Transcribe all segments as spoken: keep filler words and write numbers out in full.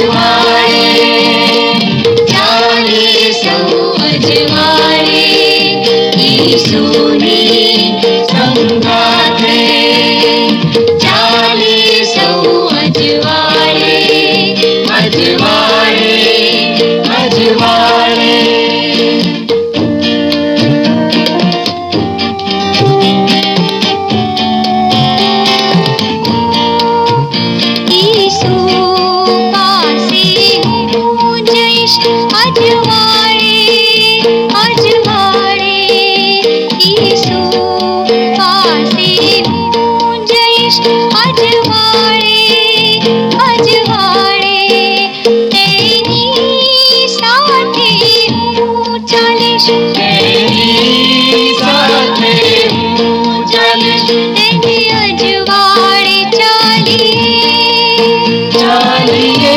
अजवाळे चालीसौ अजवाळे की सोनी संगाथे चालीसौ अजवाळे अजवाळे अजवाळे अजवाळे अजवाळे ईसु पासे हूँ जैश अजवाळे अजवाळे तेरी साथे हूँ चालीस तेरी साथे हूँ चालीस तेरी अजवाळे चालिए चालिए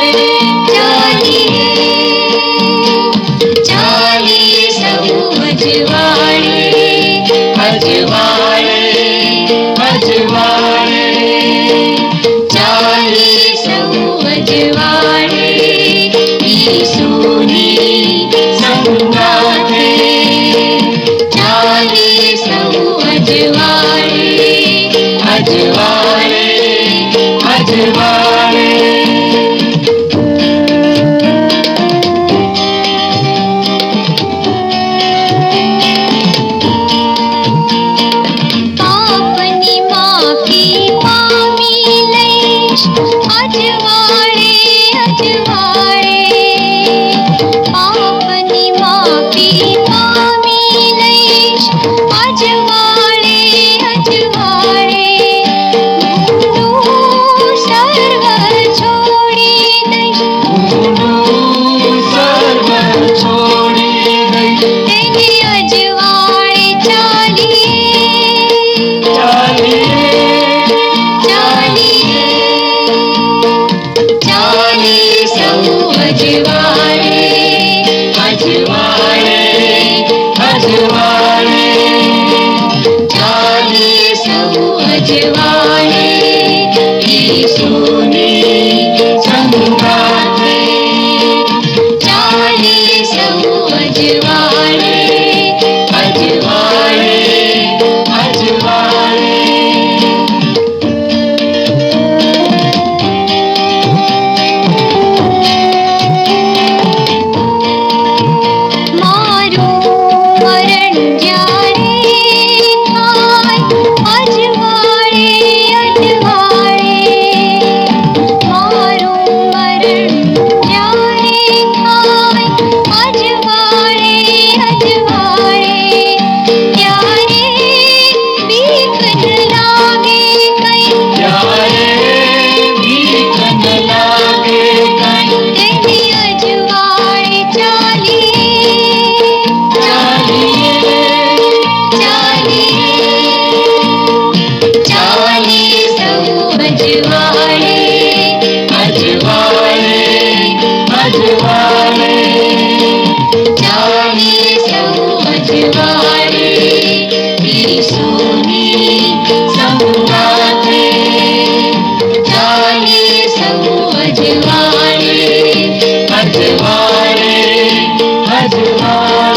अजवाळे अजवाळे चालीसौ अजवाळे की सोनी संगाथे चालीसौ अजवाळे अजवाळे अजवाळे अजवाळे अजवाळे पापनी माफी मामी लैश अजवाळे अजवाळे भूलू सर्व छोड़ी दैश भूलू सर्व छोड़ी दैश तेरी अजवाळे चालिए चालिए चालिए चालीसौ अजवाळे अजवाळे अजवाळे चालीसौ अजवाळे की सोनी संगाथे चालीसौ अजवाळे अजवाळे अजवाळे अजवाळे की सोनी संगाथे चालीसौ अजवाळे अजवाळे अजवाळे